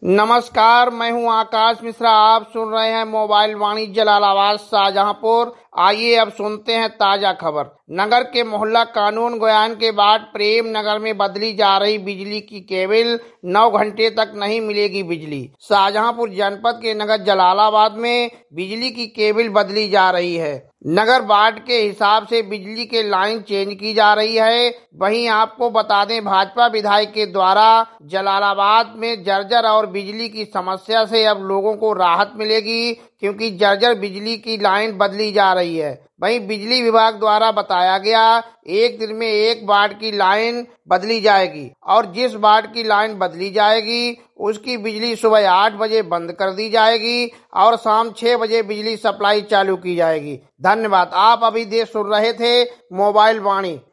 नमस्कार, मैं हूं आकाश मिश्रा। आप सुन रहे हैं मोबाइल वाणी जलालाबाद शाहजहांपुर। आइए अब सुनते हैं ताजा खबर। नगर के मोहल्ला कानून गोयान के बाद प्रेम नगर में बदली जा रही बिजली की केबल। 9 घंटे तक नहीं मिलेगी बिजली। शाहजहांपुर जनपद के नगर जलालाबाद में बिजली की केबल बदली जा रही है। नगर वार्ड के हिसाब से बिजली के लाइन चेंज की जा रही है। वहीं आपको बता दें, भाजपा विधायक के द्वारा जलालाबाद में जर्जर और बिजली की समस्या से अब लोगों को राहत मिलेगी, क्योंकि जर्जर बिजली की लाइन बदली जा रही है। वहीं बिजली विभाग द्वारा बताया गया, एक दिन में एक वार्ड की लाइन बदली जाएगी और जिस वार्ड की लाइन बदली जाएगी उसकी बिजली सुबह 8 बजे बंद कर दी जाएगी और शाम 6 बजे बिजली सप्लाई चालू की जाएगी। धन्यवाद। आप अभी देश सुन रहे थे मोबाइल वाणी।